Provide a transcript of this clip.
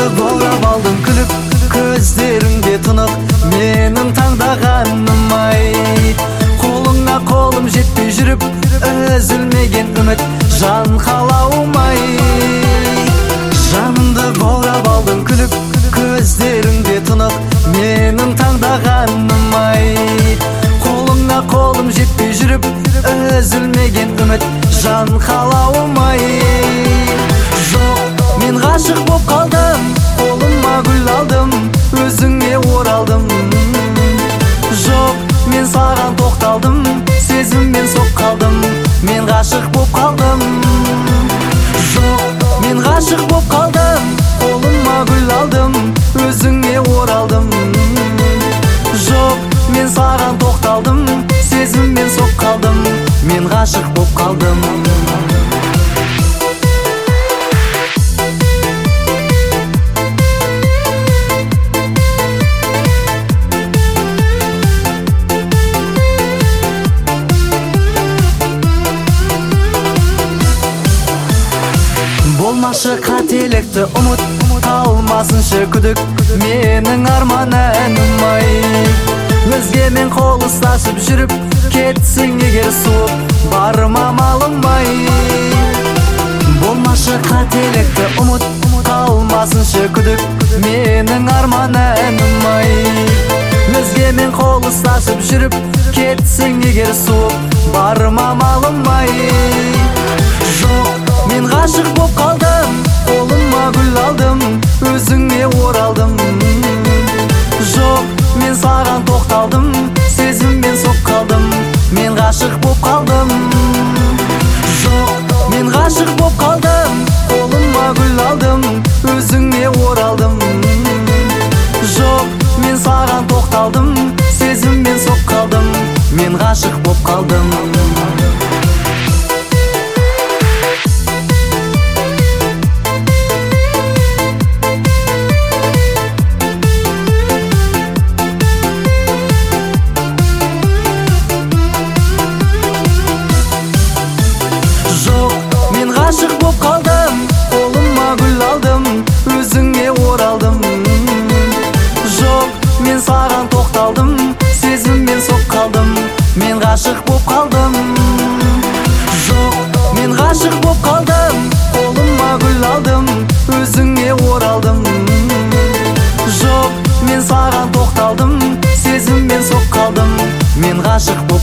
жанымды баурап алдың күліп, көздеріңде тұнық менің таңдағаным ай. Қолыңа қолым жетпей жүріп, үзілмеген үміт жан қалауым ай. Жанымды баурап алдың күліп, көздеріңде тұнық менің таңдағаным ай. Қолыңа қолым жетпей жүріп, үзілмеген үміт жан қалауым ай. Жоқ, мен ғашық боп қалдым, қолыма гүл алдым, өзіңе оралдым. Жоқ, мен саған тоқталдым, сезіммен соққалдым, мен ғашық боп қалдым. Жоқ, мен ғашық боп қалдым, қолыма гүл алдым, өзіңе оралдым. Жоқ, мен саған тоқталдым, сезіммен соққалдым, мен ғашық боп қалдым. Болмашы қателікті ұмыт, қалмасыншы күдік менің арман әнім ай. Өзгемен қол ұстасып жүріп, кетсің егер суып, барма малым ай. Болмашы қателікті ұмыт, қалмасыншы күдік менің арман әнім ай. Өзгемен қол ұстасып жүріп, кетсің егер суып, барма малым ай. Жоқ, мен ғашық боп қалдым, қолыма гүл алдым, өзіңе оралдым. Жоқ, мен саған тоқталдым, сезіммен соққалдым, мен ғашық боп қалдым. Жоқ, мен ғашық боп қалдым, қолыма гүл алдым, өзіңе оралдым. Жоқ, мен саған тоқталдым, сезіммен соққалдым, мен ғашық боп қалдым. Ғашық боп қалдым, қолыма гүл алдым, өзіңе оралдым. Жоқ, мен саған тоқталдым, сезіммен соққалдым, мен ғашық боп қалдым. Жоқ, мен ғашық боп қалдым, қолыма гүл алдым, өзіңе оралдым. Жоқ, мен саған тоқталдым, сезіммен соққалдым, мен ғашық боп